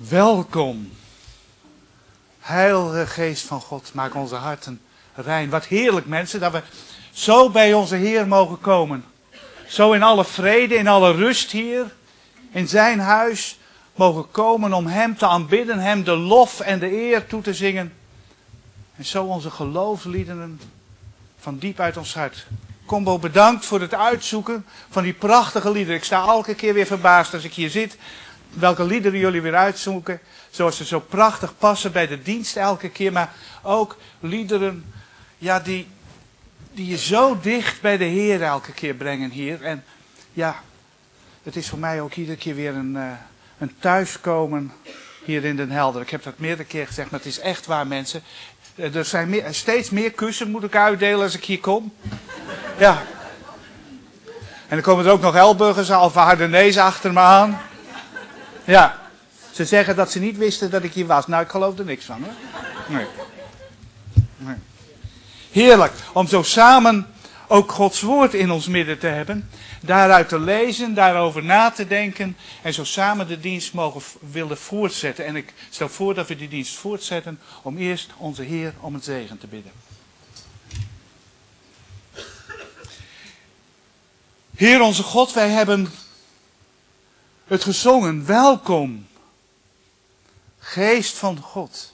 Welkom. Heilige Geest van God, maak onze harten rein. Wat heerlijk mensen, dat we zo bij onze Heer mogen komen. Zo in alle vrede, in alle rust hier, in zijn huis mogen komen om hem te aanbidden, hem de lof en de eer toe te zingen. En zo onze geloofsliederen van diep uit ons hart. Combo, bedankt voor het uitzoeken van die prachtige liederen. Ik sta elke keer weer verbaasd als ik hier zit. Welke liederen jullie weer uitzoeken. Zoals ze zo prachtig passen bij de dienst elke keer. Maar ook liederen ja, die je zo dicht bij de Heer elke keer brengen hier. En ja, het is voor mij ook iedere keer weer een thuiskomen hier in Den Helder. Ik heb dat meerdere keer gezegd, maar het is echt waar mensen. Er zijn steeds meer kussen moet ik uitdelen als ik hier kom. Ja. En dan komen er ook nog Elburgers of Hardenezen achter me aan. Ja. Ze zeggen dat ze niet wisten dat ik hier was. Nou, ik geloof er niks van hoor. Nee. Heerlijk om zo samen ook Gods woord in ons midden te hebben. Daaruit te lezen, daarover na te denken. En zo samen de dienst willen voortzetten. En ik stel voor dat we die dienst voortzetten om eerst onze Heer om het zegen te bidden. Heer onze God, wij hebben het gezongen. Welkom, Geest van God.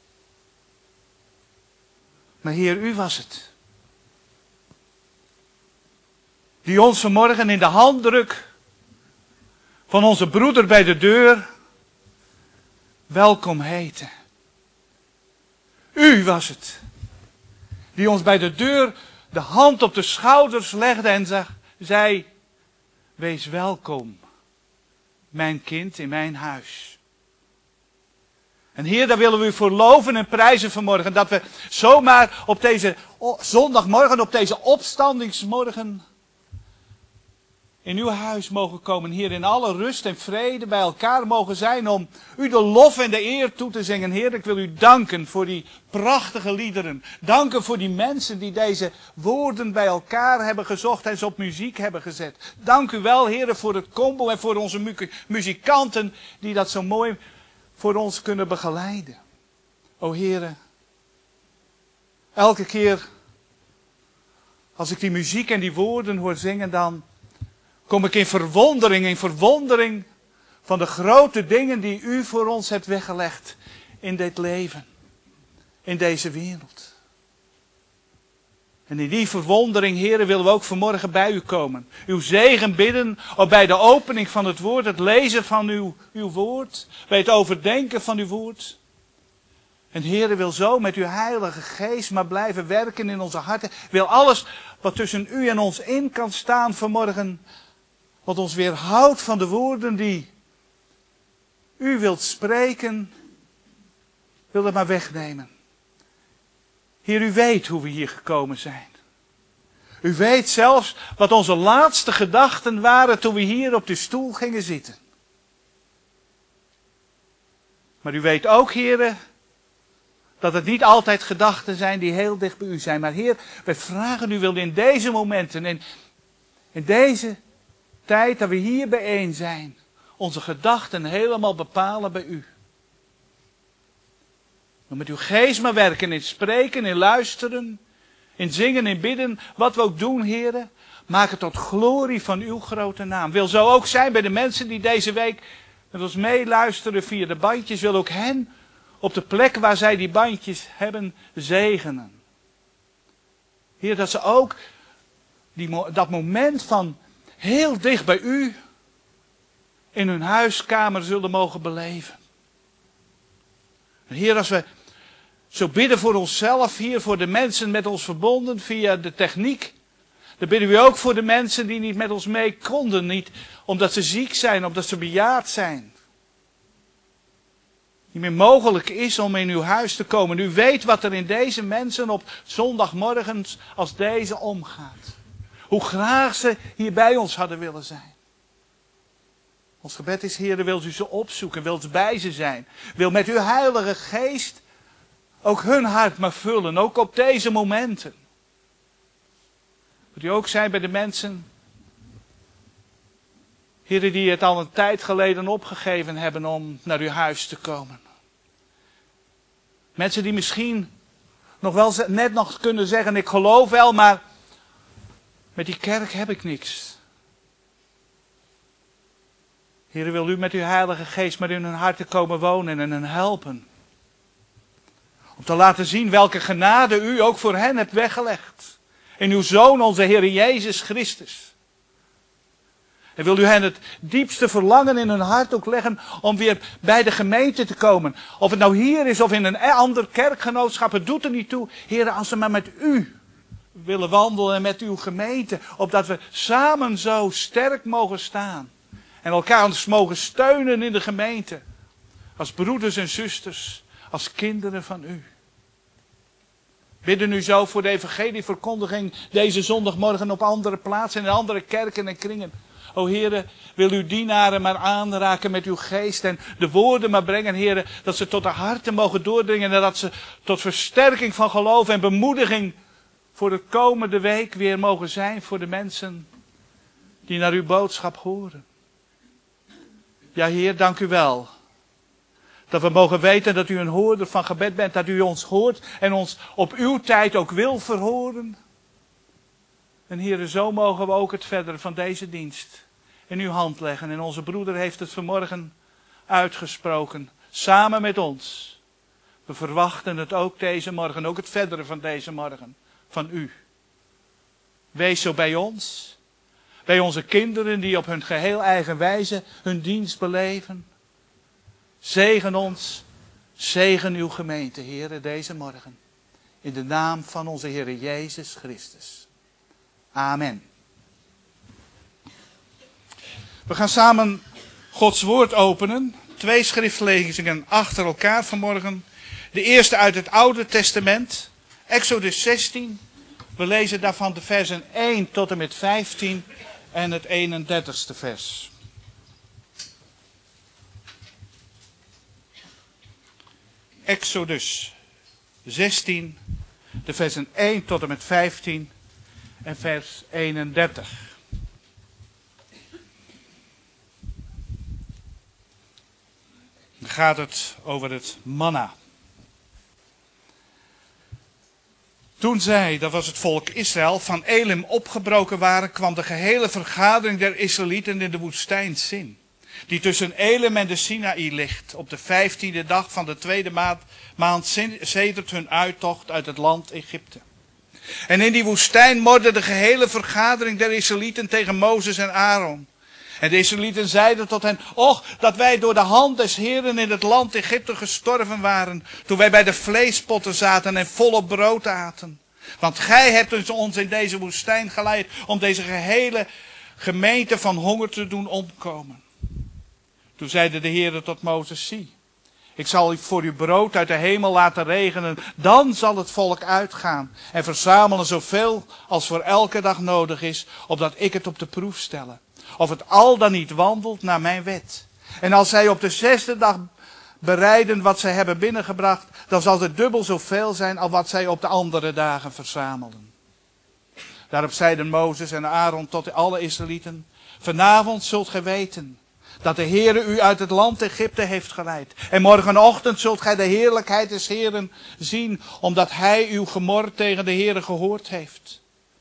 Maar Heer, u was het. Die ons vanmorgen in de handdruk van onze broeder bij de deur welkom heette. U was het. Die ons bij de deur de hand op de schouders legde en zei, wees welkom, mijn kind in mijn huis. En Heer, daar willen we u voor loven en prijzen vanmorgen. Dat we zomaar op deze zondagmorgen, op deze opstandingsmorgen in uw huis mogen komen. Hier in alle rust en vrede bij elkaar mogen zijn om u de lof en de eer toe te zingen. Heer, ik wil u danken voor die prachtige liederen. Danken voor die mensen die deze woorden bij elkaar hebben gezocht en ze op muziek hebben gezet. Dank u wel, Heer, voor het combo en voor onze muzikanten die dat zo mooi voor ons kunnen begeleiden. O Heere, elke keer als ik die muziek en die woorden hoor zingen, dan kom ik in verwondering van de grote dingen die u voor ons hebt weggelegd in dit leven, in deze wereld. En in die verwondering, Heere, willen we ook vanmorgen bij u komen. Uw zegen bidden bij de opening van het woord, het lezen van uw woord, bij het overdenken van uw woord. En Heere wil zo met uw heilige geest maar blijven werken in onze harten. Wil alles wat tussen u en ons in kan staan vanmorgen, wat ons weerhoudt van de woorden die u wilt spreken, wil dat maar wegnemen. Heer, u weet hoe we hier gekomen zijn. U weet zelfs wat onze laatste gedachten waren toen we hier op de stoel gingen zitten. Maar u weet ook, Heere, dat het niet altijd gedachten zijn die heel dicht bij u zijn. Maar Heer, wij vragen u wil in deze momenten, in deze tijd dat we hier bijeen zijn, onze gedachten helemaal bepalen bij u. Wil met uw geest maar werken, in spreken, in luisteren, in zingen, in bidden, wat we ook doen, Heere. Maak het tot glorie van uw grote naam. Wil zo ook zijn bij de mensen die deze week met ons meeluisteren via de bandjes. Wil ook hen op de plek waar zij die bandjes hebben zegenen. Heer, dat ze ook dat moment van heel dicht bij u in hun huiskamer zullen mogen beleven. En Heer, als we zo bidden voor onszelf hier, voor de mensen met ons verbonden via de techniek, dan bidden we ook voor de mensen die niet met ons mee konden. Niet omdat ze ziek zijn, omdat ze bejaard zijn. Niet meer mogelijk is om in uw huis te komen. U weet wat er in deze mensen op zondagmorgens als deze omgaat. Hoe graag ze hier bij ons hadden willen zijn. Ons gebed is, Heer, wilt u ze opzoeken, wilt bij ze zijn. Wil met uw heilige geest ook hun hart maar vullen, ook op deze momenten. Wilt u ook zijn bij de mensen, Heren die het al een tijd geleden opgegeven hebben om naar uw huis te komen. Mensen die misschien nog wel net nog kunnen zeggen, ik geloof wel, maar met die kerk heb ik niks. Heren, wil u met uw Heilige Geest maar in hun harten komen wonen en hen helpen. Om te laten zien welke genade u ook voor hen hebt weggelegd. In uw Zoon, onze Heer Jezus Christus. En wil u hen het diepste verlangen in hun hart ook leggen om weer bij de gemeente te komen. Of het nou hier is of in een ander kerkgenootschap, het doet er niet toe. Heren, als ze maar met u willen wandelen en met uw gemeente. Opdat we samen zo sterk mogen staan. En elkaar ons mogen steunen in de gemeente. Als broeders en zusters, als kinderen van u. Bidden u zo voor de evangelieverkondiging deze zondagmorgen op andere plaatsen, in andere kerken en kringen. O Heere, wil uw dienaren maar aanraken met uw geest en de woorden maar brengen, Heere, dat ze tot de harten mogen doordringen en dat ze tot versterking van geloof en bemoediging voor de komende week weer mogen zijn voor de mensen die naar uw boodschap horen. Ja, Heer, dank u wel. Dat we mogen weten dat u een hoorder van gebed bent, dat u ons hoort en ons op uw tijd ook wil verhoren. En Heere, zo mogen we ook het verdere van deze dienst in uw hand leggen. En onze broeder heeft het vanmorgen uitgesproken, samen met ons. We verwachten het ook deze morgen, ook het verdere van deze morgen, van u. Wees zo bij ons, bij onze kinderen die op hun geheel eigen wijze hun dienst beleven. Zegen ons, zegen uw gemeente, Heere, deze morgen. In de naam van onze Heer Jezus Christus. Amen. We gaan samen Gods woord openen. 2 schriftlezingen achter elkaar vanmorgen. De eerste uit het Oude Testament, Exodus 16. We lezen daarvan de versen 1 tot en met 15 en het 31ste vers. Exodus 16, de versen 1 tot en met 15 en vers 31. Dan gaat het over het manna. Toen zij, dat was het volk Israël, van Elim opgebroken waren, kwam de gehele vergadering der Israëlieten in de woestijn Sin, die tussen Elim en de Sinaï ligt, op de 15e dag van de tweede maand sedert hun uittocht uit het land Egypte. En in die woestijn morde de gehele vergadering der Israëlieten tegen Mozes en Aaron. En de Israëlieten zeiden tot hen, och, dat wij door de hand des Heeren in het land Egypte gestorven waren, toen wij bij de vleespotten zaten en volop brood aten. Want gij hebt dus ons in deze woestijn geleid om deze gehele gemeente van honger te doen omkomen. Toen zeide de Heere tot Mozes, zie, ik zal voor u brood uit de hemel laten regenen, dan zal het volk uitgaan en verzamelen zoveel als voor elke dag nodig is, opdat ik het op de proef stelle. Of het al dan niet wandelt naar mijn wet. En als zij op de 6e dag bereiden wat zij hebben binnengebracht, dan zal het dubbel zoveel zijn als wat zij op de andere dagen verzamelen. Daarop zeiden Mozes en Aaron tot alle Israëlieten, vanavond zult gij weten dat de Heere u uit het land Egypte heeft geleid. En morgenochtend zult gij de heerlijkheid des Heeren zien, omdat hij uw gemor tegen de Heere gehoord heeft.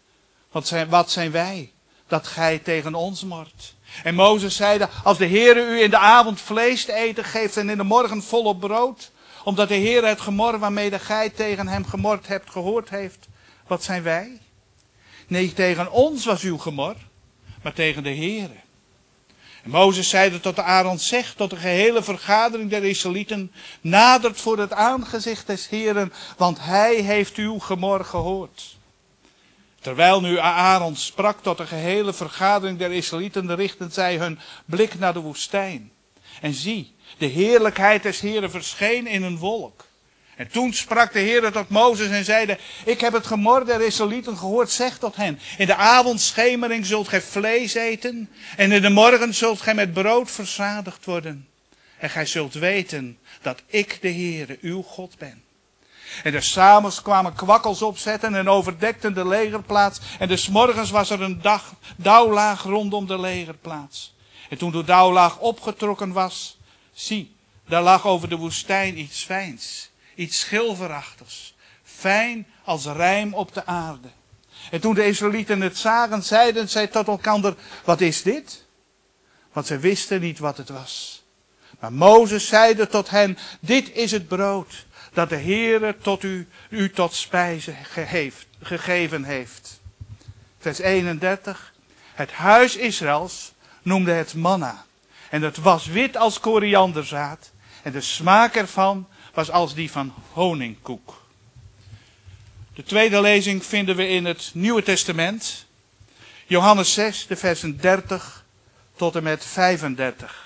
Wat zijn wij, dat gij tegen ons mort? En Mozes zeide, als de Heere u in de avond vlees te eten geeft en in de morgen volop brood, omdat de Heere het gemor waarmede gij tegen hem gemord hebt gehoord heeft, wat zijn wij? Nee, tegen ons was uw gemor, maar tegen de Heere. En Mozes zeide tot Aaron, zeg tot de gehele vergadering der Israëlieten, nadert voor het aangezicht des Heeren, want hij heeft uw gemor gehoord. Terwijl nu Aaron sprak tot de gehele vergadering der Israëlieten, richtten zij hun blik naar de woestijn. En zie, de heerlijkheid des Heeren verscheen in een wolk. En toen sprak de Heere tot Mozes en zeide, ik heb het gemor der Israëlieten gehoord, zeg tot hen, in de avondschemering zult gij vlees eten, en in de morgen zult gij met brood verzadigd worden. En gij zult weten dat ik de Heere, uw God ben. En des avonds kwamen kwakkels opzetten en overdekten de legerplaats, en des morgens was er een dauwlaag rondom de legerplaats. En toen de dauwlaag opgetrokken was, zie, daar lag over de woestijn iets fijns, iets schilferachtigs, fijn als rijm op de aarde. En toen de Israëlieten het zagen, zeiden zij tot elkander, wat is dit? Want zij wisten niet wat het was. Maar Mozes zeide tot hen, dit is het brood dat de Heere tot u tot spijze gegeven heeft. Vers 31. Het huis Israëls noemde het manna. En het was wit als korianderzaad. En de smaak ervan was als die van honingkoek. De tweede lezing vinden we in het Nieuwe Testament. Johannes 6, de versen 30 tot en met 35.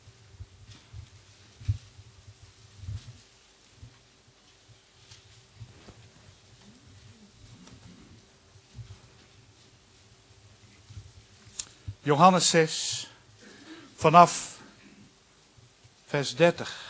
Johannes 6, vanaf vers 30.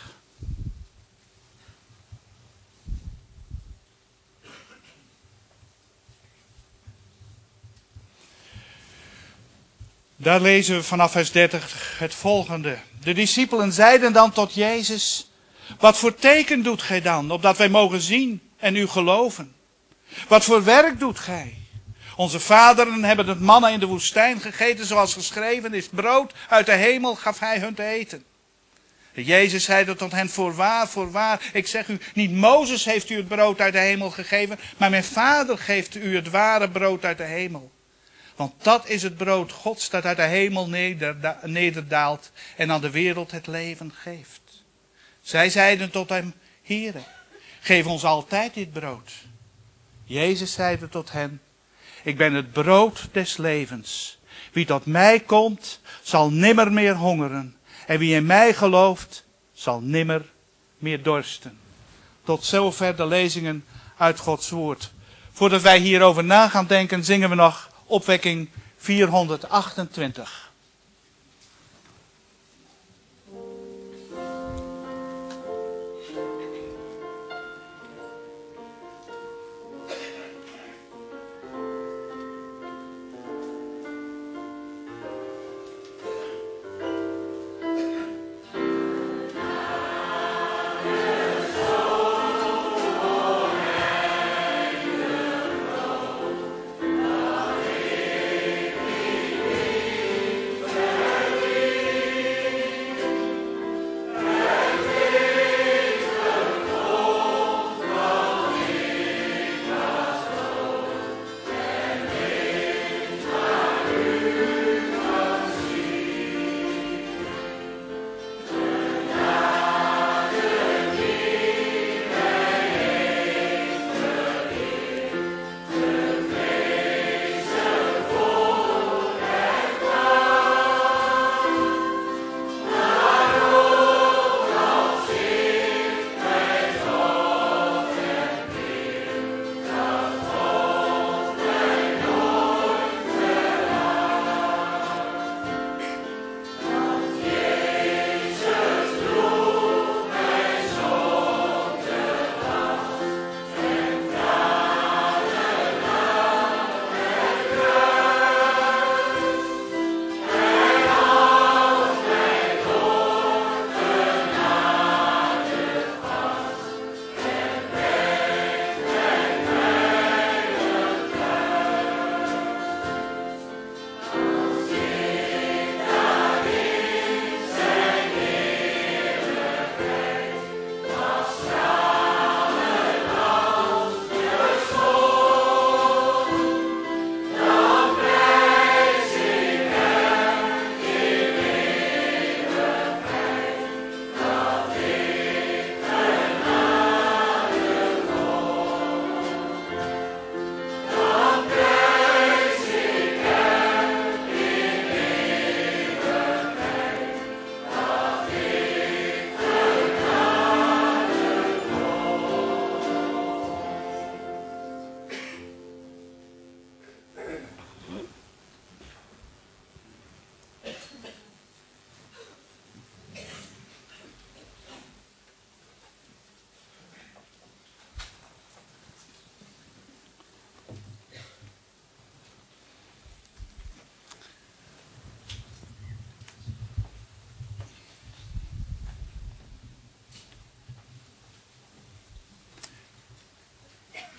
Daar lezen we vanaf vers 30 het volgende. De discipelen zeiden dan tot Jezus, wat voor teken doet gij dan, opdat wij mogen zien en u geloven? Wat voor werk doet gij? Onze vaderen hebben het manna in de woestijn gegeten, zoals geschreven is. Brood uit de hemel gaf hij hun te eten. En Jezus zeide tot hen, voorwaar, ik zeg u, niet Mozes heeft u het brood uit de hemel gegeven, maar mijn Vader geeft u het ware brood uit de hemel. Want dat is het brood Gods dat uit de hemel nederdaalt en aan de wereld het leven geeft. Zij zeiden tot hem, Heere, geef ons altijd dit brood. Jezus zeide tot hen, ik ben het brood des levens. Wie tot mij komt, zal nimmer meer hongeren. En wie in mij gelooft, zal nimmer meer dorsten. Tot zover de lezingen uit Gods woord. Voordat wij hierover na gaan denken, zingen we nog opwekking 428.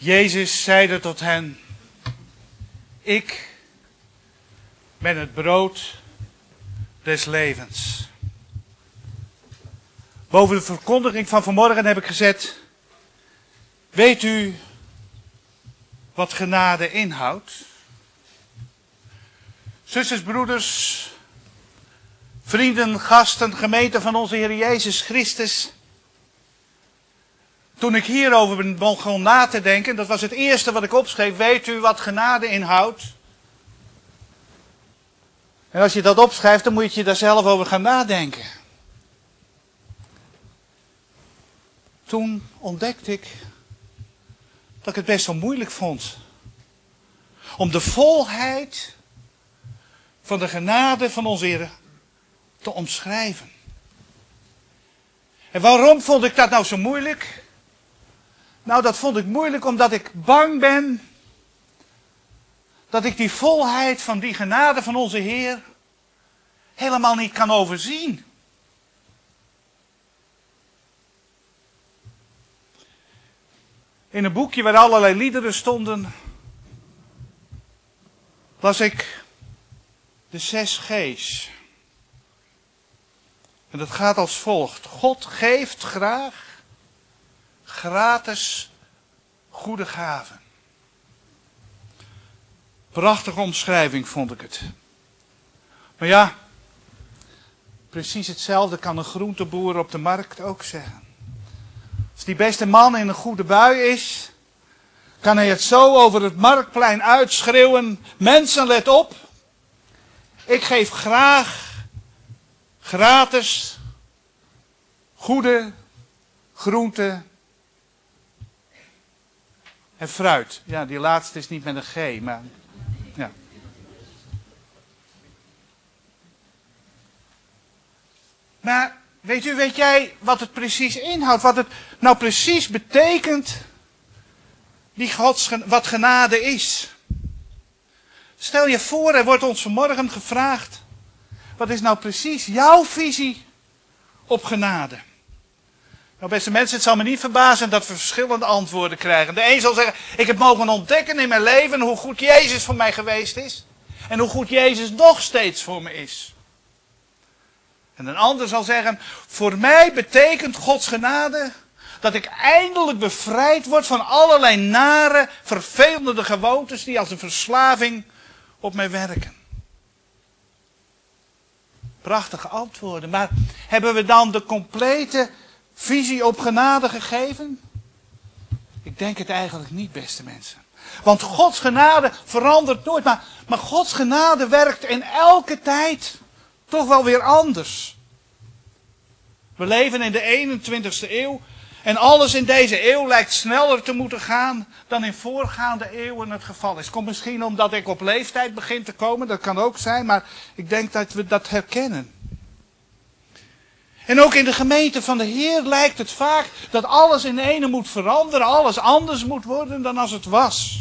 Jezus zeide tot hen, ik ben het brood des levens. Boven de verkondiging van vanmorgen heb ik gezet, weet u wat genade inhoudt? Zusters, broeders, vrienden, gasten, gemeente van onze Heer Jezus Christus. Toen ik hierover begon na te denken, dat was het eerste wat ik opschreef, weet u wat genade inhoudt? En als je dat opschrijft, dan moet je daar zelf over gaan nadenken. Toen ontdekte ik dat ik het best wel moeilijk vond om de volheid van de genade van onze Heer te omschrijven. En waarom vond ik dat nou zo moeilijk? Nou, dat vond ik moeilijk omdat ik bang ben dat ik die volheid van die genade van onze Heer helemaal niet kan overzien. In een boekje waar allerlei liederen stonden, las ik de 6 G's. En dat gaat als volgt. God geeft graag gratis goede gaven. Prachtige omschrijving vond ik het. Maar ja, precies hetzelfde kan een groenteboer op de markt ook zeggen. Als die beste man in een goede bui is, kan hij het zo over het marktplein uitschreeuwen. Mensen, let op. Ik geef graag gratis goede groenten en fruit. Ja, die laatste is niet met een G, maar ja. Maar weet jij wat het precies inhoudt? Wat het nou precies betekent, wat genade is? Stel je voor, er wordt ons vanmorgen gevraagd, wat is nou precies jouw visie op genade? Nou, beste mensen, het zal me niet verbazen dat we verschillende antwoorden krijgen. De een zal zeggen, ik heb mogen ontdekken in mijn leven hoe goed Jezus voor mij geweest is. En hoe goed Jezus nog steeds voor me is. En een ander zal zeggen, voor mij betekent Gods genade dat ik eindelijk bevrijd word van allerlei nare, vervelende gewoontes die als een verslaving op mij werken. Prachtige antwoorden, maar hebben we dan de complete visie op genade gegeven? Ik denk het eigenlijk niet, beste mensen. Want Gods genade verandert nooit, maar Gods genade werkt in elke tijd toch wel weer anders. We leven in de 21ste eeuw en alles in deze eeuw lijkt sneller te moeten gaan dan in voorgaande eeuwen het geval is. Komt misschien omdat ik op leeftijd begin te komen, dat kan ook zijn, maar ik denk dat we dat herkennen. En ook in de gemeente van de Heer lijkt het vaak dat alles in ene moet veranderen, alles anders moet worden dan als het was.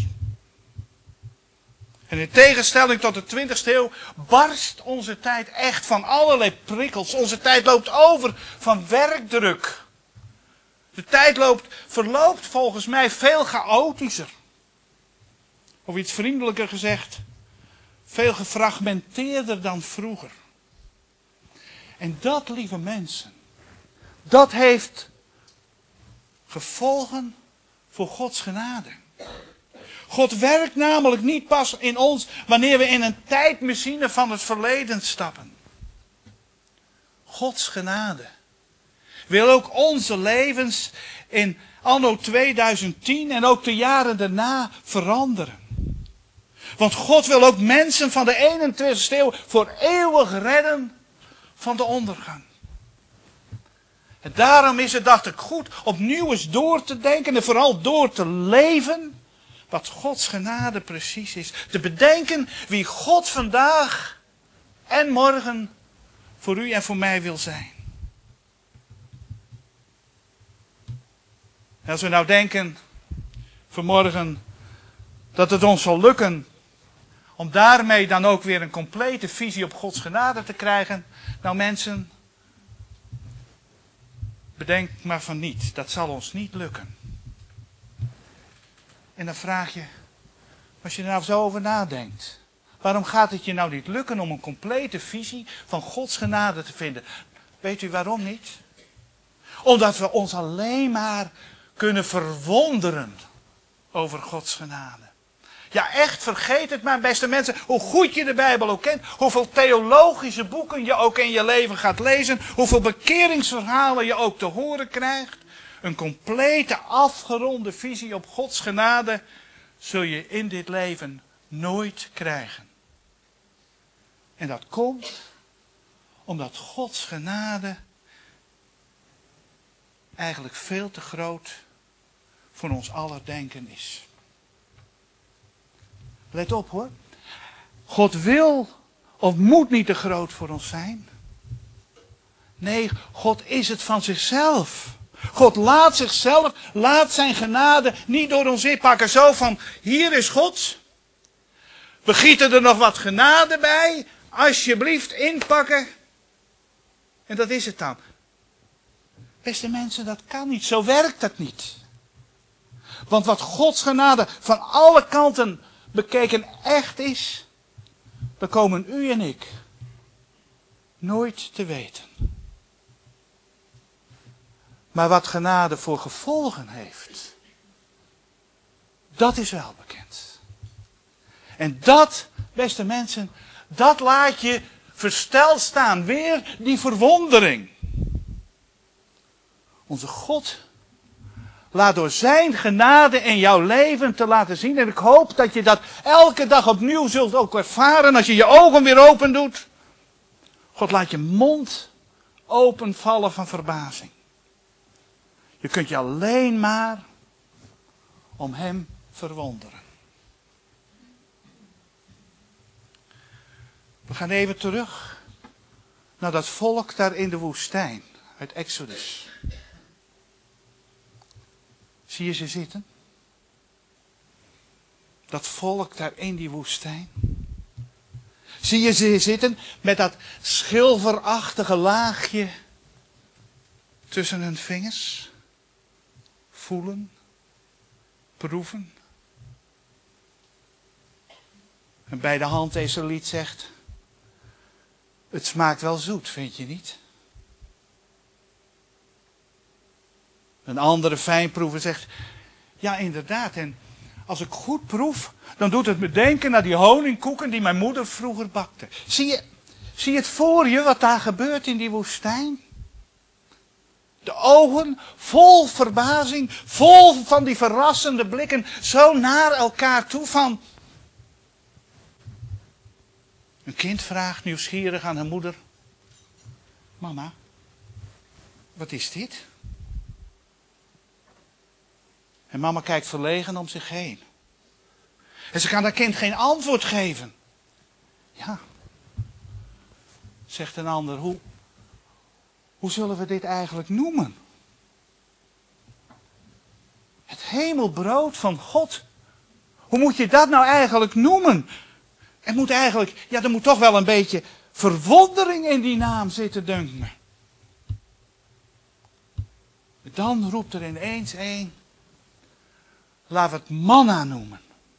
En in tegenstelling tot de 20ste eeuw barst onze tijd echt van allerlei prikkels. Onze tijd loopt over van werkdruk. De tijd verloopt volgens mij veel chaotischer. Of iets vriendelijker gezegd, veel gefragmenteerder dan vroeger. En dat, lieve mensen, dat heeft gevolgen voor Gods genade. God werkt namelijk niet pas in ons wanneer we in een tijdmachine van het verleden stappen. Gods genade wil ook onze levens in anno 2010 en ook de jaren daarna veranderen. Want God wil ook mensen van de 21ste eeuw voor eeuwig redden van de ondergang. En daarom is het, dacht ik, goed opnieuw eens door te denken en vooral door te leven wat Gods genade precies is. Te bedenken wie God vandaag en morgen voor u en voor mij wil zijn. En als we nou denken vanmorgen dat het ons zal lukken om daarmee dan ook weer een complete visie op Gods genade te krijgen. Nou mensen, bedenk maar van niet. Dat zal ons niet lukken. En dan vraag je, als je er nou zo over nadenkt. Waarom gaat het je nou niet lukken om een complete visie van Gods genade te vinden? Weet u waarom niet? Omdat we ons alleen maar kunnen verwonderen over Gods genade. Ja, echt, vergeet het maar, beste mensen, hoe goed je de Bijbel ook kent, hoeveel theologische boeken je ook in je leven gaat lezen, hoeveel bekeringsverhalen je ook te horen krijgt. Een complete, afgeronde visie op Gods genade zul je in dit leven nooit krijgen. En dat komt omdat Gods genade eigenlijk veel te groot voor ons aller denken is. Let op hoor. God wil of moet niet te groot voor ons zijn. Nee, God is het van zichzelf. God laat zijn genade niet door ons inpakken. Zo van, hier is God. We gieten er nog wat genade bij. Alsjeblieft inpakken. En dat is het dan. Beste mensen, dat kan niet. Zo werkt dat niet. Want wat Gods genade van alle kanten bekeken echt is, dan komen u en ik nooit te weten. Maar wat genade voor gevolgen heeft, dat is wel bekend. En dat, beste mensen, dat laat je versteld staan. Weer die verwondering. Onze God laat door zijn genade in jouw leven te laten zien. En ik hoop dat je dat elke dag opnieuw zult ook ervaren als je je ogen weer open doet. God laat je mond openvallen van verbazing. Je kunt je alleen maar om hem verwonderen. We gaan even terug naar dat volk daar in de woestijn uit Exodus. Zie je ze zitten? Dat volk daar in die woestijn. Zie je ze zitten met dat schilferachtige laagje tussen hun vingers? Voelen, proeven. En bij de hand deze lied zegt, het smaakt wel zoet, vind je niet? Een andere fijnproever zegt, ja inderdaad, en als ik goed proef, dan doet het me denken naar die honingkoeken die mijn moeder vroeger bakte. Zie je het voor je wat daar gebeurt in die woestijn? De ogen vol verbazing, vol van die verrassende blikken, zo naar elkaar toe van. Een kind vraagt nieuwsgierig aan haar moeder, mama, wat is dit? En mama kijkt verlegen om zich heen. En ze kan haar kind geen antwoord geven. Ja, zegt een ander, hoe zullen we dit eigenlijk noemen? Het hemelbrood van God. Hoe moet je dat nou eigenlijk noemen? Er moet toch wel een beetje verwondering in die naam zitten, dunkt me. Dan roept er ineens een, laten we het manna noemen.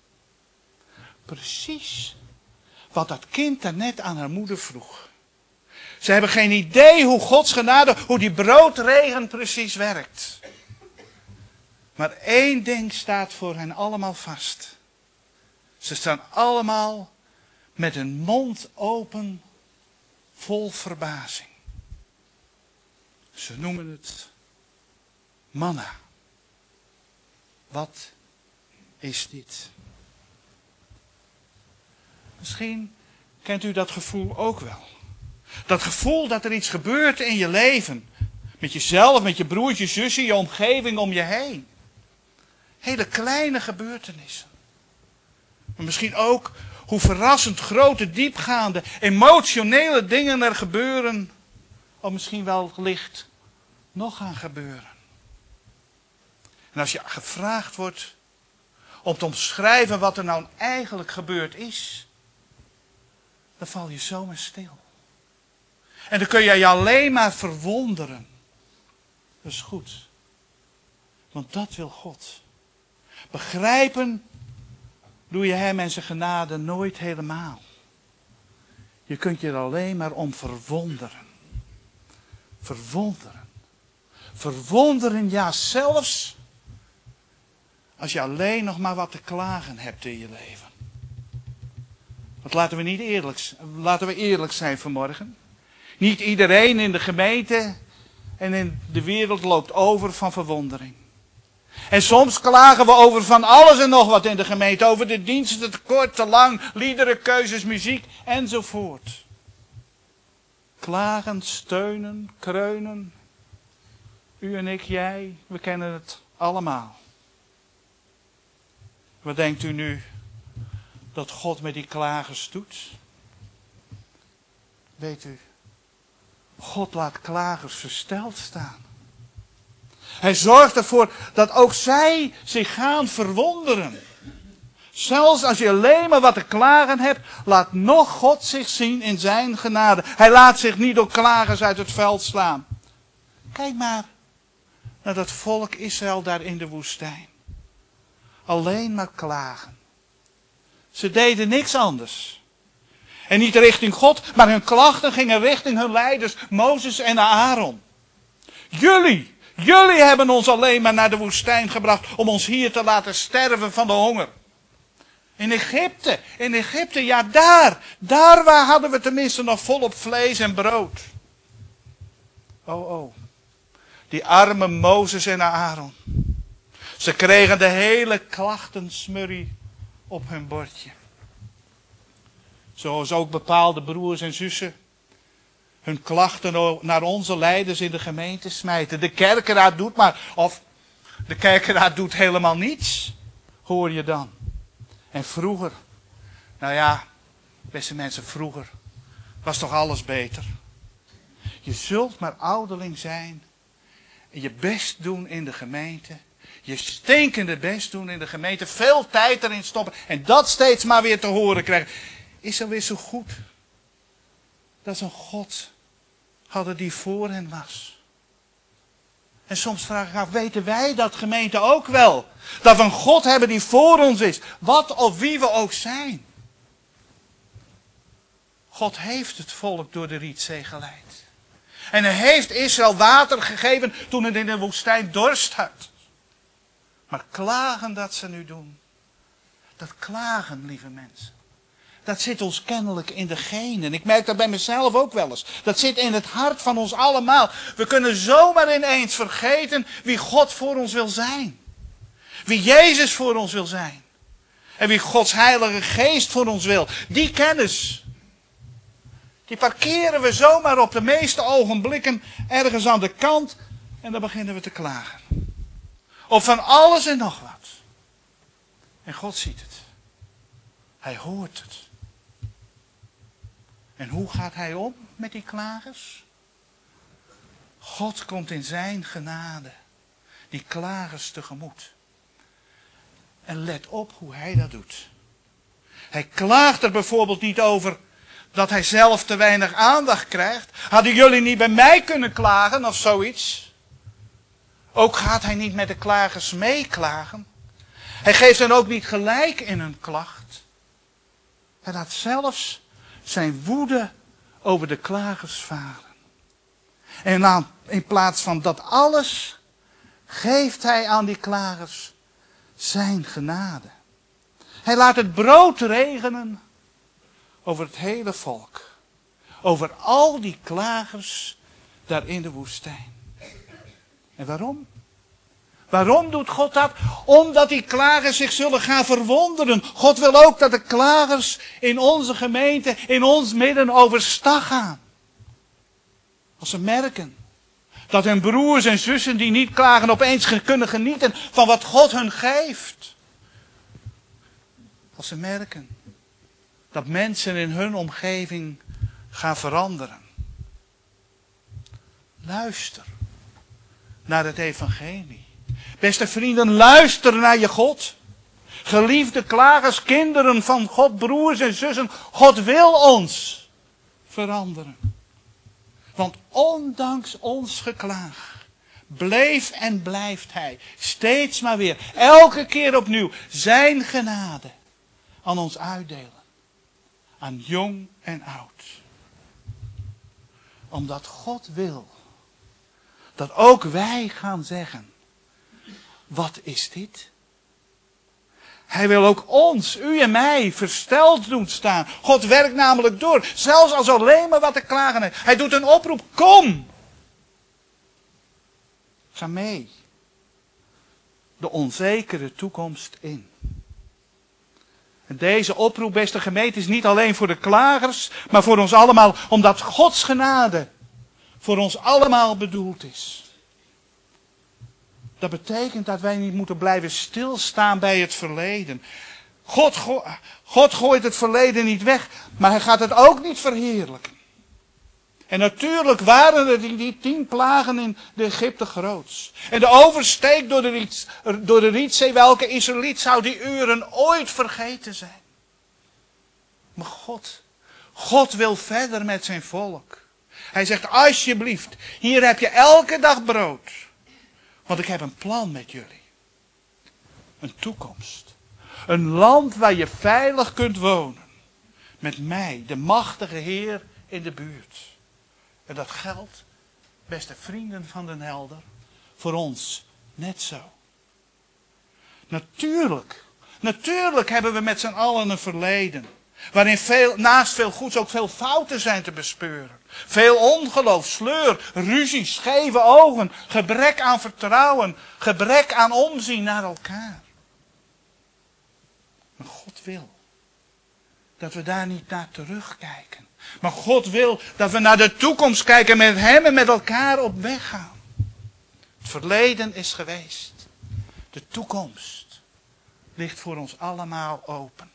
Precies wat dat kind daarnet aan haar moeder vroeg. Ze hebben geen idee hoe Gods genade, hoe die broodregen precies werkt. Maar één ding staat voor hen allemaal vast. Ze staan allemaal met hun mond open, vol verbazing. Ze noemen het manna. Wat is dit? Misschien kent u dat gevoel ook wel. Dat gevoel dat er iets gebeurt in je leven. Met jezelf, met je broertje, zusje, je omgeving om je heen. Hele kleine gebeurtenissen. Maar misschien ook hoe verrassend grote, diepgaande, emotionele dingen er gebeuren. Of misschien wel licht nog gaan gebeuren. En als je gevraagd wordt om te omschrijven wat er nou eigenlijk gebeurd is, dan val je zomaar stil. En dan kun je je alleen maar verwonderen. Dat is goed. Want dat wil God. Begrijpen doe je hem en zijn genade nooit helemaal. Je kunt je er alleen maar om verwonderen. Verwonderen. Verwonderen, ja, zelfs als je alleen nog maar wat te klagen hebt in je leven. Want laten we eerlijk zijn vanmorgen. Niet iedereen in de gemeente en in de wereld loopt over van verwondering. En soms klagen we over van alles en nog wat in de gemeente. Over de diensten, te kort, te lang, liederenkeuzes, muziek enzovoort. Klagen, steunen, kreunen. U en ik, jij, we kennen het allemaal. Wat denkt u nu dat God met die klagers doet? Weet u, God laat klagers versteld staan. Hij zorgt ervoor dat ook zij zich gaan verwonderen. Zelfs als je alleen maar wat te klagen hebt, laat nog God zich zien in zijn genade. Hij laat zich niet door klagers uit het veld slaan. Kijk maar naar dat volk Israël daar in de woestijn. Alleen maar klagen. Ze deden niks anders. En niet richting God, maar hun klachten gingen richting hun leiders, Mozes en Aaron. Jullie hebben ons alleen maar naar de woestijn gebracht om ons hier te laten sterven van de honger. In Egypte, ja daar waar hadden we tenminste nog volop vlees en brood. Oh, die arme Mozes en Aaron. Ze kregen de hele klachtensmurrie op hun bordje. Zoals ook bepaalde broers en zussen hun klachten naar onze leiders in de gemeente smijten. De kerkeraad doet maar, of de kerkeraad doet helemaal niets, hoor je dan. En vroeger, nou ja, beste mensen, vroeger was toch alles beter. Je zult maar ouderling zijn en je best doen in de gemeente. Je stinkende best doen in de gemeente, veel tijd erin stoppen en dat steeds maar weer te horen krijgen. Is er weer zo goed dat ze een God hadden die voor hen was. En soms vraag ik af, weten wij dat gemeente ook wel? Dat we een God hebben die voor ons is, wat of wie we ook zijn. God heeft het volk door de Rietzee geleid. En hij heeft Israël water gegeven toen het in de woestijn dorst had. Maar klagen dat ze nu doen, dat klagen, lieve mensen. Dat zit ons kennelijk in de genen. Ik merk dat bij mezelf ook wel eens. Dat zit in het hart van ons allemaal. We kunnen zomaar ineens vergeten wie God voor ons wil zijn. Wie Jezus voor ons wil zijn. En wie Gods Heilige Geest voor ons wil. Die kennis. Die parkeren we zomaar op de meeste ogenblikken ergens aan de kant. En dan beginnen we te klagen. Of van alles en nog wat. En God ziet het. Hij hoort het. En hoe gaat hij om met die klagers? God komt in zijn genade die klagers tegemoet. En let op hoe hij dat doet. Hij klaagt er bijvoorbeeld niet over dat hij zelf te weinig aandacht krijgt. Hadden jullie niet bij mij kunnen klagen of zoiets? Ook gaat hij niet met de klagers meeklagen. Hij geeft hen ook niet gelijk in hun klacht. Hij laat zelfs zijn woede over de klagers varen. En in plaats van dat alles, geeft hij aan die klagers zijn genade. Hij laat het brood regenen over het hele volk. Over al die klagers daar in de woestijn. En waarom? Waarom doet God dat? Omdat die klagers zich zullen gaan verwonderen. God wil ook dat de klagers in onze gemeente, in ons midden overstag gaan. Als ze merken dat hun broers en zussen die niet klagen opeens kunnen genieten van wat God hun geeft. Als ze merken dat mensen in hun omgeving gaan veranderen. Luister naar het evangelie. Beste vrienden, luister naar je God. Geliefde klagers, kinderen van God, broers en zussen. God wil ons veranderen. Want ondanks ons geklaag bleef en blijft hij. Steeds maar weer, elke keer opnieuw, zijn genade aan ons uitdelen. Aan jong en oud. Omdat God wil dat ook wij gaan zeggen, wat is dit? Hij wil ook ons, u en mij, versteld doen staan. God werkt namelijk door, zelfs als alleen maar wat te klagen heeft. Hij doet een oproep, kom! Ga mee. De onzekere toekomst in. En deze oproep, beste gemeente, is niet alleen voor de klagers, maar voor ons allemaal, omdat Gods genade voor ons allemaal bedoeld is. Dat betekent dat wij niet moeten blijven stilstaan bij het verleden. God gooit het verleden niet weg, maar hij gaat het ook niet verheerlijken. En natuurlijk waren er die 10 plagen in de Egypte groots. En de oversteek door de Rietzee, welke Israëliet zou die uren ooit vergeten zijn? Maar God wil verder met zijn volk. Hij zegt, alsjeblieft, hier heb je elke dag brood. Want ik heb een plan met jullie. Een toekomst. Een land waar je veilig kunt wonen. Met mij, de machtige Heer, in de buurt. En dat geldt, beste vrienden van den Helder, voor ons net zo. Natuurlijk hebben we met z'n allen een verleden. Waarin naast veel goeds ook veel fouten zijn te bespeuren. Veel ongeloof, sleur, ruzie, scheve ogen, gebrek aan vertrouwen, gebrek aan omzien naar elkaar. Maar God wil dat we daar niet naar terugkijken. Maar God wil dat we naar de toekomst kijken met Hem en met elkaar op weg gaan. Het verleden is geweest. De toekomst ligt voor ons allemaal open.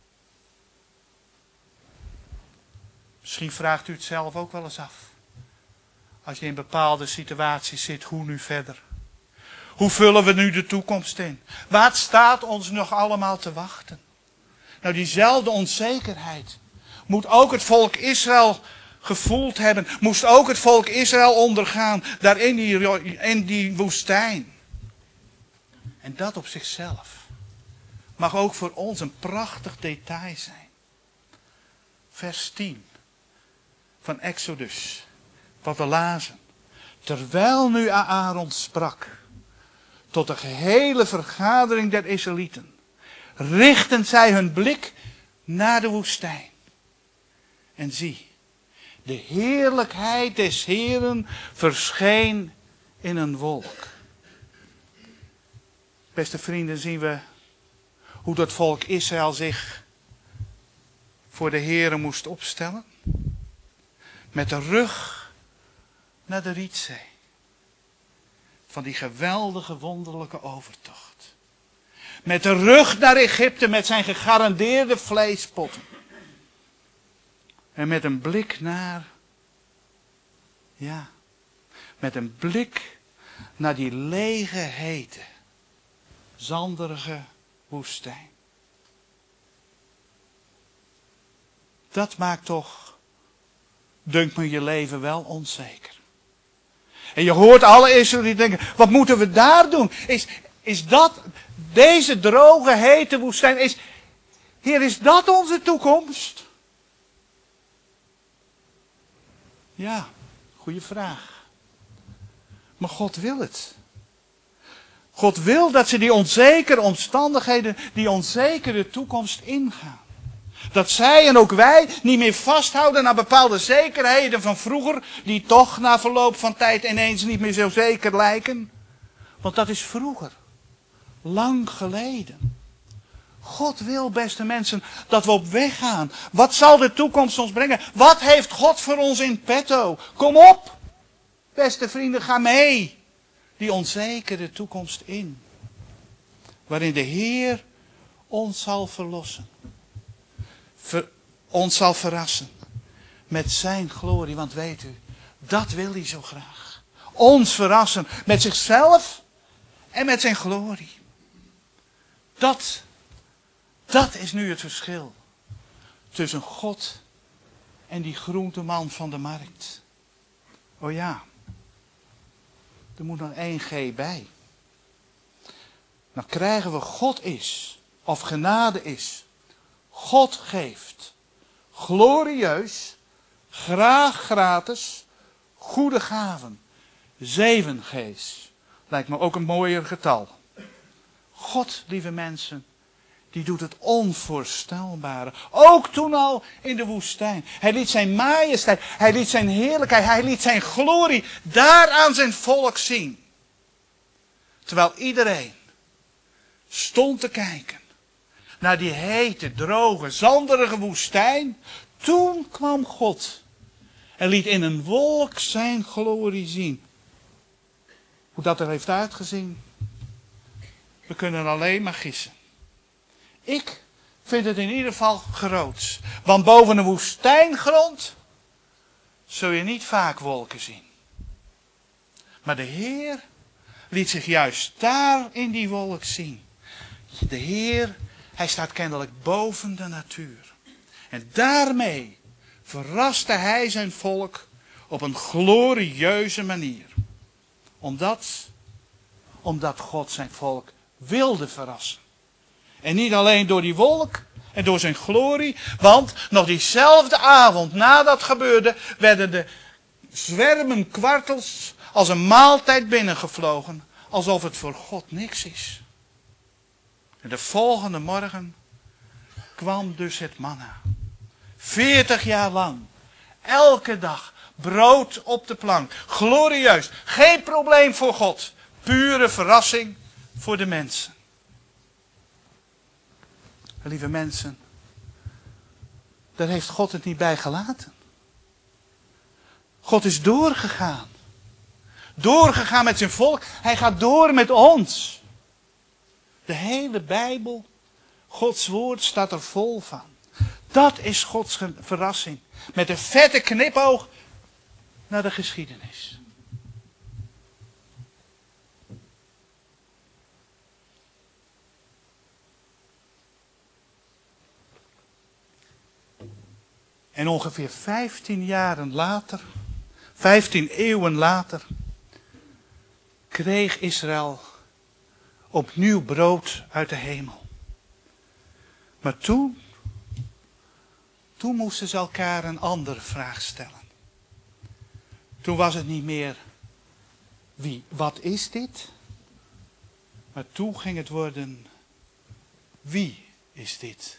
Misschien vraagt u het zelf ook wel eens af. Als je in bepaalde situaties zit, hoe nu verder? Hoe vullen we nu de toekomst in? Wat staat ons nog allemaal te wachten? Nou, diezelfde onzekerheid moet ook het volk Israël gevoeld hebben. Moest ook het volk Israël ondergaan, daar in die woestijn. En dat op zichzelf mag ook voor ons een prachtig detail zijn. Vers 10 van Exodus, wat we lazen. Terwijl nu Aaron sprak tot de gehele vergadering der Israëlieten, richtten zij hun blik naar de woestijn. En zie, de heerlijkheid des Heeren verscheen in een wolk. Beste vrienden, zien we hoe dat volk Israël zich voor de Heere moest opstellen. Met de rug naar de Rietzee. Van die geweldige wonderlijke overtocht. Met de rug naar Egypte met zijn gegarandeerde vleespotten. En met een blik met een blik naar die lege, hete, zanderige woestijn. Dat maakt toch, dunkt me, je leven wel onzeker. En je hoort alle Israëlieten denken, wat moeten we daar doen? Is dat, deze droge, hete woestijn, Heer, is dat onze toekomst? Ja, goede vraag. Maar God wil het. God wil dat ze die onzekere omstandigheden, die onzekere toekomst ingaan. Dat zij en ook wij niet meer vasthouden aan bepaalde zekerheden van vroeger, die toch na verloop van tijd ineens niet meer zo zeker lijken. Want dat is vroeger. Lang geleden. God wil, beste mensen, dat we op weg gaan. Wat zal de toekomst ons brengen? Wat heeft God voor ons in petto? Kom op, beste vrienden, ga mee. Die onzekere toekomst in. Waarin de Heer ons zal verlossen. Ons zal verrassen. Met zijn glorie. Want weet u, dat wil hij zo graag. Ons verrassen. Met zichzelf en met zijn glorie. Dat is nu het verschil. Tussen God en die groenteman van de markt. Oh ja. Er moet nog 1 G bij. Dan krijgen we God is, of genade is. God geeft. Glorieus, graag gratis, goede gaven. 7 G's. Lijkt me ook een mooier getal. God, lieve mensen, die doet het onvoorstelbare. Ook toen al in de woestijn. Hij liet zijn majesteit, hij liet zijn heerlijkheid, hij liet zijn glorie daar aan zijn volk zien. Terwijl iedereen stond te kijken naar die hete, droge, zanderige woestijn. Toen kwam God en liet in een wolk zijn glorie zien. Hoe dat er heeft uitgezien, we kunnen alleen maar gissen. Ik vind het in ieder geval groots. Want boven een woestijngrond zul je niet vaak wolken zien. Maar de Heer liet zich juist daar in die wolk zien. De Heer, hij staat kennelijk boven de natuur. En daarmee verraste hij zijn volk op een glorieuze manier. Omdat God zijn volk wilde verrassen. En niet alleen door die wolk en door zijn glorie. Want nog diezelfde avond nadat dat gebeurde, werden de zwermen kwartels als een maaltijd binnengevlogen. Alsof het voor God niks is. En de volgende morgen kwam dus het manna. 40 jaar lang. Elke dag. Brood op de plank. Glorieus. Geen probleem voor God. Pure verrassing voor de mensen. Lieve mensen. Daar heeft God het niet bij gelaten. God is doorgegaan. Doorgegaan met zijn volk. Hij gaat door met ons. De hele Bijbel, Gods woord, staat er vol van. Dat is Gods verrassing. Met een vette knipoog naar de geschiedenis. En ongeveer 15 jaren later, 15 eeuwen later, kreeg Israël opnieuw brood uit de hemel. Maar toen moesten ze elkaar een andere vraag stellen. Toen was het niet meer wat is dit? Maar toen ging het worden, wie is dit?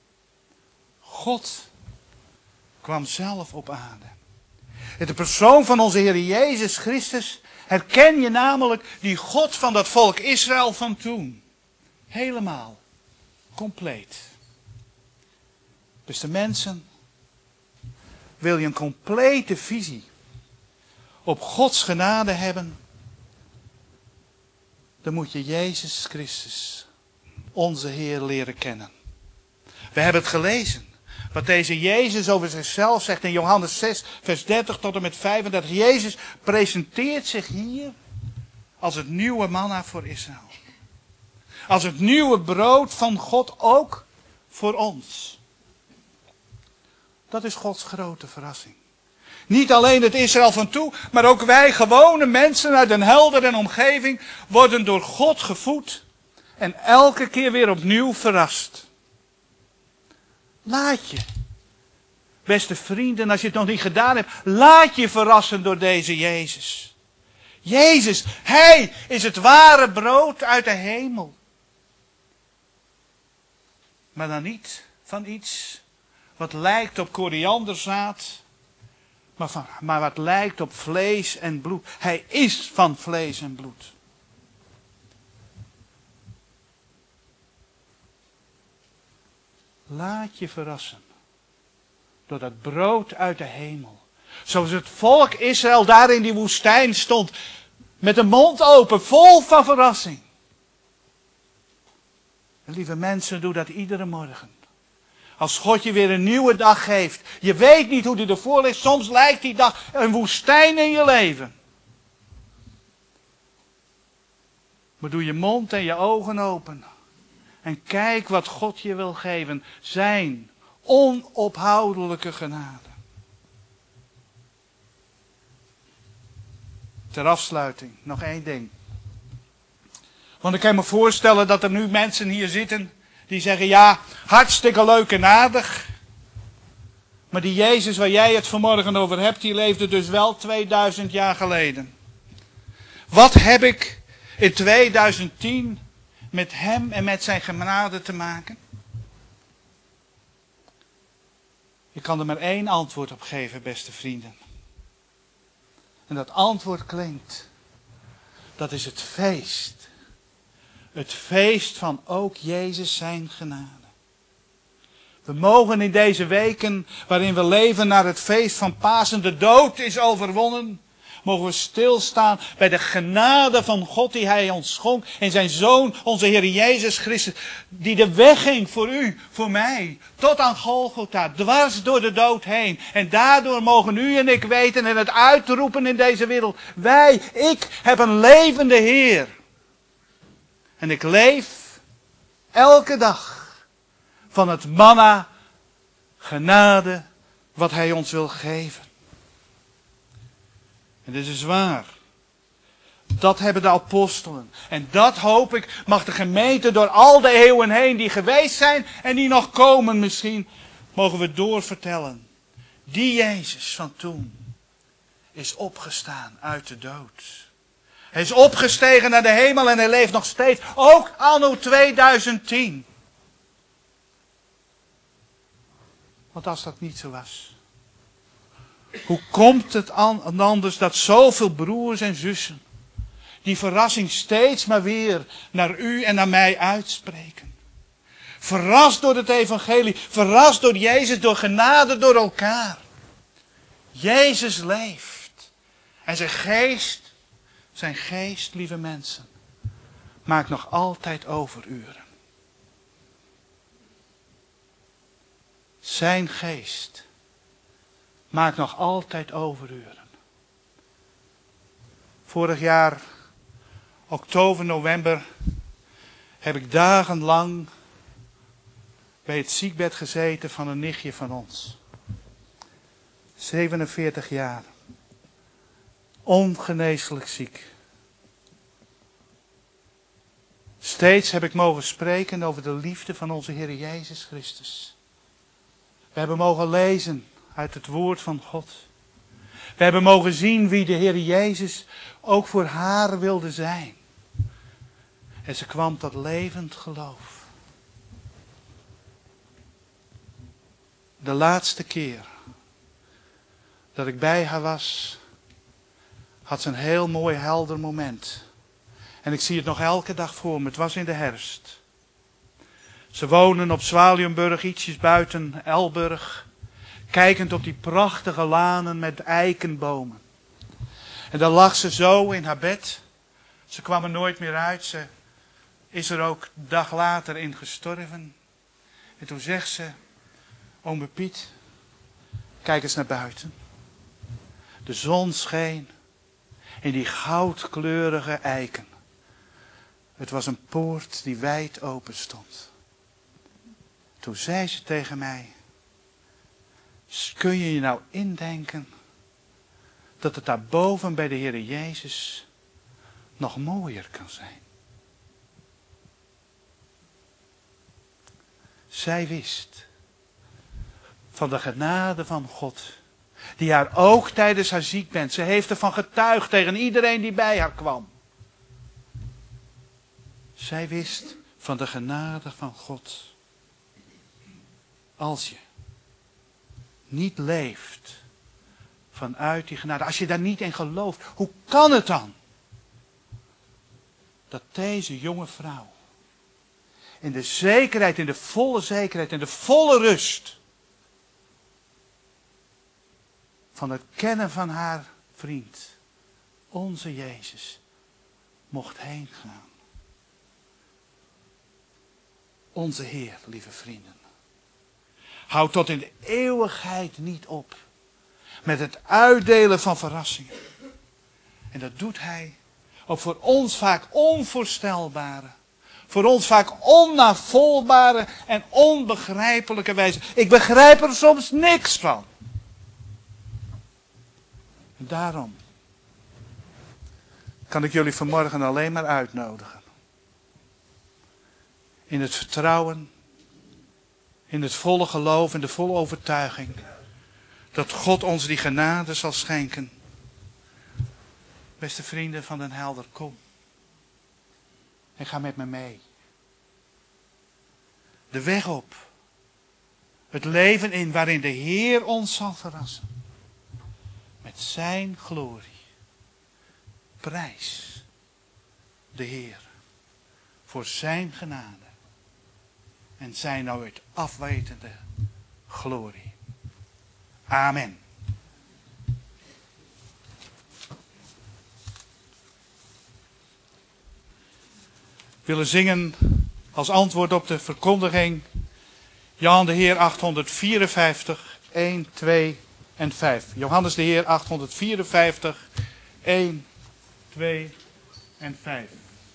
God kwam zelf op aarde. In de persoon van onze Heer Jezus Christus herken je namelijk die God van dat volk Israël van toen. Helemaal. Compleet. Beste mensen, wil je een complete visie op Gods genade hebben, dan moet je Jezus Christus, onze Heer, leren kennen. We hebben het gelezen. Wat deze Jezus over zichzelf zegt in Johannes 6, vers 30 tot en met 35. Jezus presenteert zich hier als het nieuwe manna voor Israël. Als het nieuwe brood van God ook voor ons. Dat is Gods grote verrassing. Niet alleen het Israël van toe, maar ook wij gewone mensen uit een heldere omgeving worden door God gevoed en elke keer weer opnieuw verrast. Laat je, beste vrienden, als je het nog niet gedaan hebt, laat je verrassen door deze Jezus. Jezus, Hij is het ware brood uit de hemel. Maar dan niet van iets wat lijkt op korianderzaad, maar wat lijkt op vlees en bloed. Hij is van vlees en bloed. Laat je verrassen door dat brood uit de hemel. Zoals het volk Israël daar in die woestijn stond, met de mond open, vol van verrassing. En lieve mensen, doe dat iedere morgen. Als God je weer een nieuwe dag geeft. Je weet niet hoe die ervoor ligt. Soms lijkt die dag een woestijn in je leven. Maar doe je mond en je ogen open. En kijk wat God je wil geven. Zijn onophoudelijke genade. Ter afsluiting, nog één ding. Want ik kan me voorstellen dat er nu mensen hier zitten die zeggen, ja, hartstikke leuk en aardig. Maar die Jezus waar jij het vanmorgen over hebt, die leefde dus wel 2000 jaar geleden. Wat heb ik in 2010 met hem en met zijn genade te maken? Ik kan er maar één antwoord op geven, beste vrienden. En dat antwoord klinkt, dat is het feest. Het feest van ook Jezus zijn genade. We mogen in deze weken waarin we leven naar het feest van Pasen, de dood is overwonnen, mogen we stilstaan bij de genade van God die Hij ons schonk in zijn Zoon, onze Heer Jezus Christus, die de weg ging voor u, voor mij, tot aan Golgotha, dwars door de dood heen. En daardoor mogen u en ik weten en het uitroepen in deze wereld, ik heb een levende Heer. En ik leef elke dag van het manna, genade, wat Hij ons wil geven. En dit is waar. Dat hebben de apostelen. En dat hoop ik mag de gemeente door al de eeuwen heen die geweest zijn en die nog komen misschien, mogen we doorvertellen. Die Jezus van toen is opgestaan uit de dood. Hij is opgestegen naar de hemel en hij leeft nog steeds. Ook anno 2010. Want als dat niet zo was. Hoe komt het anders dat zoveel broers en zussen die verrassing steeds maar weer naar u en naar mij uitspreken. Verrast door het evangelie, verrast door Jezus, door genade, door elkaar. Jezus leeft. En zijn geest, lieve mensen, maakt nog altijd overuren. Zijn geest maakt nog altijd overuren. Vorig jaar, oktober, november, heb ik dagenlang bij het ziekbed gezeten van een nichtje van ons. 47 jaar. Ongeneeslijk ziek. Steeds heb ik mogen spreken over de liefde van onze Heer Jezus Christus. We hebben mogen lezen uit het woord van God. We hebben mogen zien wie de Heer Jezus ook voor haar wilde zijn. En ze kwam tot levend geloof. De laatste keer dat ik bij haar was, had ze een heel mooi helder moment. En ik zie het nog elke dag voor me. Het was in de herfst. Ze wonen op Zwaliumburg, ietsjes buiten Elburg. Kijkend op die prachtige lanen met eikenbomen. En dan lag ze zo in haar bed. Ze kwam er nooit meer uit. Ze is er ook een dag later in gestorven. En toen zegt ze, ome Piet, kijk eens naar buiten. De zon scheen in die goudkleurige eiken. Het was een poort die wijd open stond. Toen zei ze tegen mij, kun je je nou indenken dat het daarboven bij de Heer Jezus nog mooier kan zijn? Zij wist van de genade van God, die haar ook tijdens haar ziek bent. Ze heeft ervan getuigd tegen iedereen die bij haar kwam. Zij wist van de genade van God. Als je niet leeft vanuit die genade, als je daar niet in gelooft, hoe kan het dan dat deze jonge vrouw in de zekerheid, in de volle zekerheid, in de volle rust van het kennen van haar vriend, onze Jezus, mocht heen gaan. Onze Heer, lieve vrienden, houdt tot in de eeuwigheid niet op met het uitdelen van verrassingen. En dat doet Hij op voor ons vaak onvoorstelbare, voor ons vaak onnavolgbare en onbegrijpelijke wijze. Ik begrijp er soms niks van. En daarom kan ik jullie vanmorgen alleen maar uitnodigen. In het vertrouwen, in het volle geloof en de volle overtuiging dat God ons die genade zal schenken. Beste vrienden van Den Helder, kom. En ga met me mee. De weg op. Het leven in waarin de Heer ons zal verrassen. Met zijn glorie. Prijs de Heer voor zijn genade. En zijn nooit afwetende glorie. Amen. We willen zingen als antwoord op de verkondiging Johan de Heer 854, 1, 2 en 5. Johannes de Heer 854, 1, 2 en 5.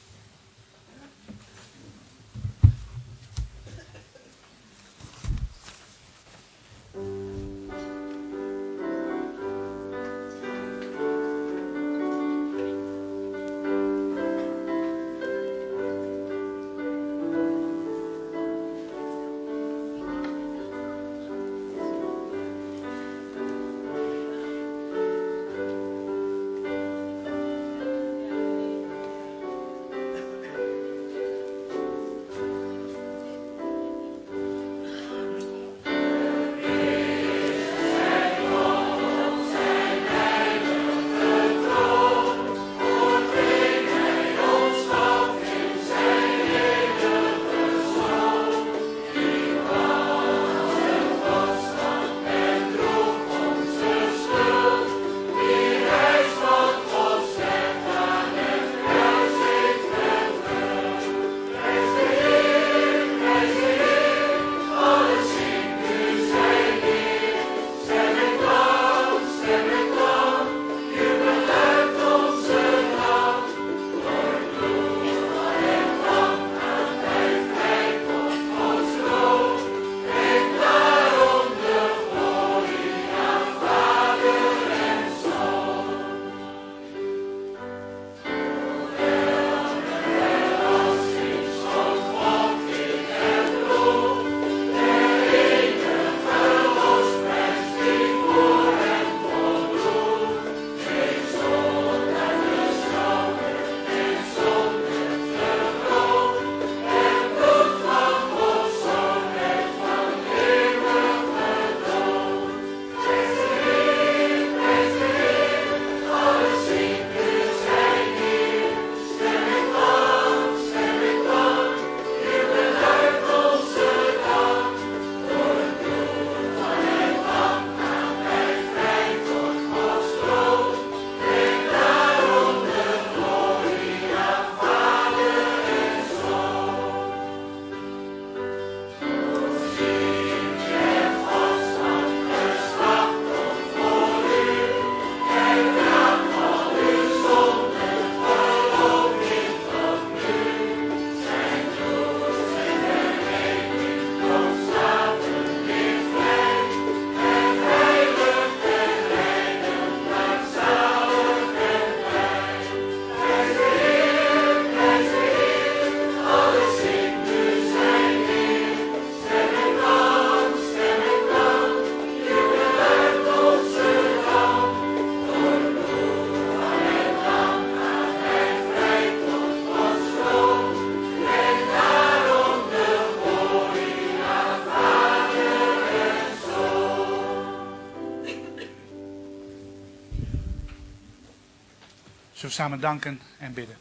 Zullen we samen danken en bidden.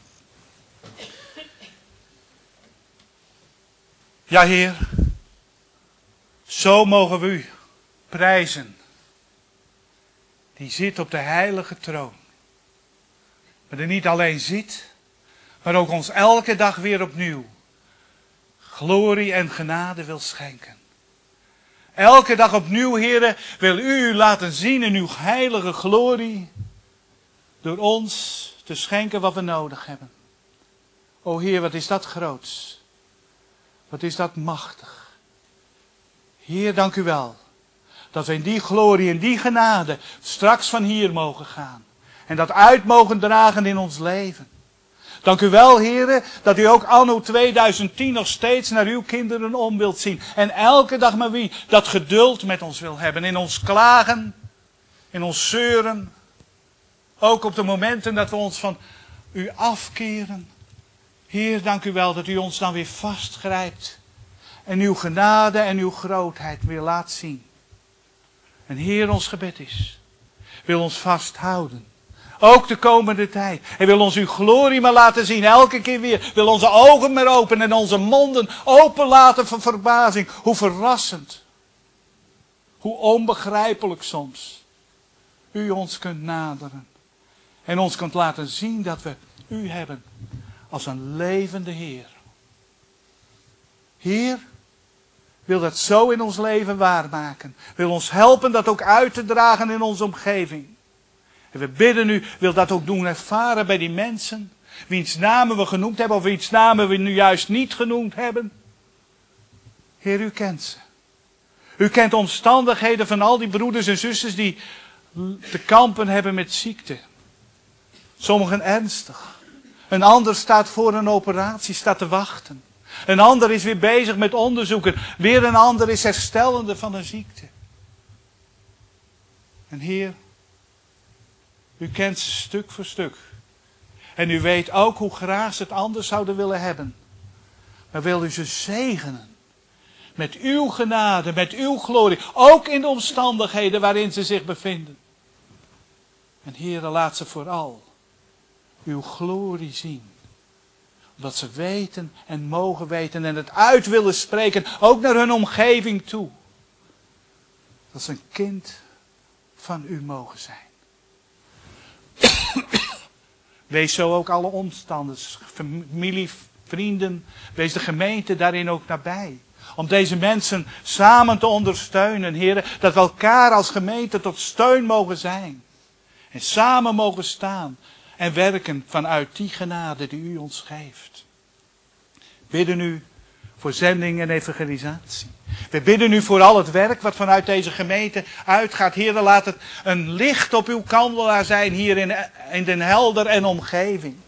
Ja, Heer, zo mogen we u prijzen. Die zit op de heilige troon. Maar er niet alleen zit, maar ook ons elke dag weer opnieuw glorie en genade wil schenken. Elke dag opnieuw, Heere, wil u laten zien in uw heilige glorie, door ons te schenken wat we nodig hebben. O Heer, wat is dat groots. Wat is dat machtig. Heer, dank u wel. Dat we in die glorie en die genade straks van hier mogen gaan. En dat uit mogen dragen in ons leven. Dank u wel, heren, dat u ook anno 2010 nog steeds naar uw kinderen om wilt zien. En elke dag maar wie dat geduld met ons wil hebben. In ons klagen, in ons zeuren. Ook op de momenten dat we ons van u afkeren. Heer, dank u wel dat u ons dan weer vastgrijpt. En uw genade en uw grootheid weer laat zien. En Heer, ons gebed is, wil ons vasthouden. Ook de komende tijd. Hij wil ons uw glorie maar laten zien. Elke keer weer. Wil onze ogen maar open en onze monden open laten van verbazing. Hoe verrassend. Hoe onbegrijpelijk soms. U ons kunt naderen. En ons kunt laten zien dat we u hebben. Als een levende Heer. Heer, wil dat zo in ons leven waarmaken. Wil ons helpen dat ook uit te dragen in onze omgeving. En we bidden u, wil dat ook doen ervaren bij die mensen. Wiens namen we genoemd hebben of wiens namen we nu juist niet genoemd hebben. Heer, u kent ze. U kent de omstandigheden van al die broeders en zusters die te kampen hebben met ziekte. Sommigen ernstig. Een ander staat voor een operatie, staat te wachten. Een ander is weer bezig met onderzoeken. Weer een ander is herstellende van een ziekte. En Heer, u kent ze stuk voor stuk. En u weet ook hoe graag ze het anders zouden willen hebben. Maar wil u ze zegenen. Met uw genade, met uw glorie. Ook in de omstandigheden waarin ze zich bevinden. En Heere, laat ze vooral uw glorie zien. Omdat ze weten en mogen weten en het uit willen spreken. Ook naar hun omgeving toe. Dat ze een kind van u mogen zijn. Wees zo ook alle omstanders, familie, vrienden, wees de gemeente daarin ook nabij. Om deze mensen samen te ondersteunen, heren, dat we elkaar als gemeente tot steun mogen zijn. En samen mogen staan en werken vanuit die genade die u ons geeft. Bidden u voor zending en evangelisatie. We bidden u voor al het werk wat vanuit deze gemeente uitgaat. Heer, laat het een licht op uw kandelaar zijn hier in Den Helder en omgeving.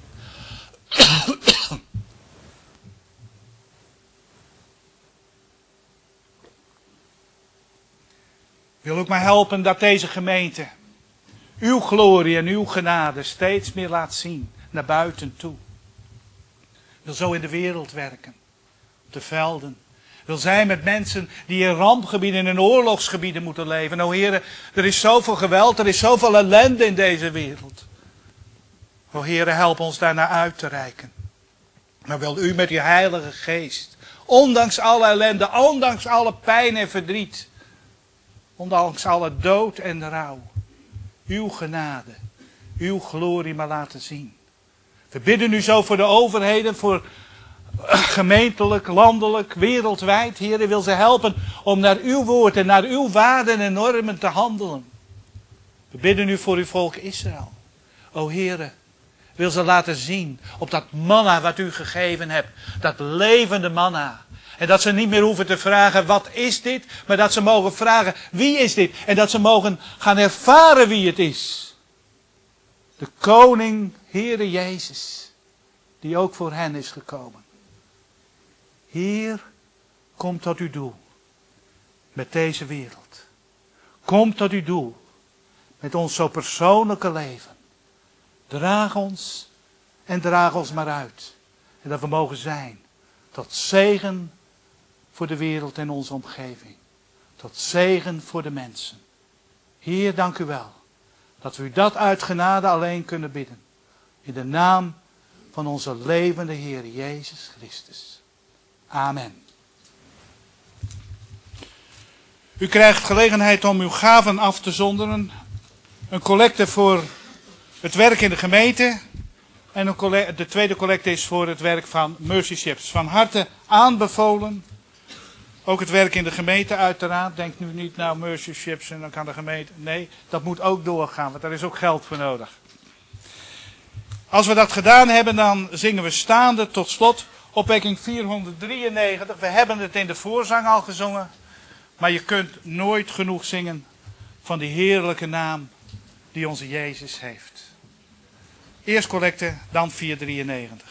Wil ook maar helpen dat deze gemeente uw glorie en uw genade steeds meer laat zien naar buiten toe. Wil zo in de wereld werken, op de velden. Wil zijn met mensen die in rampgebieden en in oorlogsgebieden moeten leven. O Heere, er is zoveel geweld, er is zoveel ellende in deze wereld. O Heere, help ons daarnaar uit te reiken. Maar wil u met uw heilige geest, ondanks alle ellende, ondanks alle pijn en verdriet, ondanks alle dood en rouw, uw genade, uw glorie maar laten zien. We bidden u zo voor de overheden, voor gemeentelijk, landelijk, wereldwijd. Heer, wil ze helpen om naar uw woord en naar uw waarden en normen te handelen. We bidden u voor uw volk Israël. O Heere, wil ze laten zien op dat manna wat u gegeven hebt. Dat levende manna. En dat ze niet meer hoeven te vragen, wat is dit? Maar dat ze mogen vragen, wie is dit? En dat ze mogen gaan ervaren wie het is. De koning, Heere Jezus, die ook voor hen is gekomen. Heer, kom tot uw doel met deze wereld. Kom tot uw doel met ons zo persoonlijke leven. Draag ons en draag ons maar uit. En dat we mogen zijn tot zegen voor de wereld en onze omgeving. Tot zegen voor de mensen. Heer, dank u wel dat we u dat uit genade alleen kunnen bidden. In de naam van onze levende Heer Jezus Christus. Amen. U krijgt gelegenheid om uw gaven af te zonderen. Een collecte voor het werk in de gemeente. En de tweede collecte is voor het werk van Mercy Ships. Van harte aanbevolen. Ook het werk in de gemeente uiteraard. Denk nu niet, nou Mercy Ships en dan kan de gemeente. Nee, dat moet ook doorgaan, want daar is ook geld voor nodig. Als we dat gedaan hebben, dan zingen we staande tot slot opwekking 493. We hebben het in de voorzang al gezongen. Maar je kunt nooit genoeg zingen van die heerlijke naam die onze Jezus heeft. Eerst collecte, dan 493.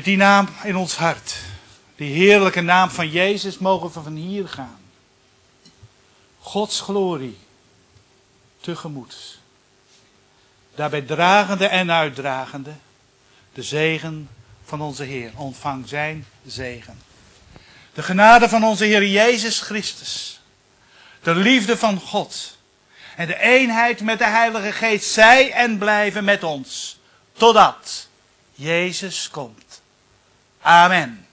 die naam in ons hart, die heerlijke naam van Jezus, mogen we van hier gaan. Gods glorie tegemoet. Daarbij dragende en uitdragende de zegen van onze Heer. Ontvang zijn zegen. De genade van onze Heer Jezus Christus. De liefde van God. En de eenheid met de Heilige Geest zij en blijven met ons. Totdat Jezus komt. Amen.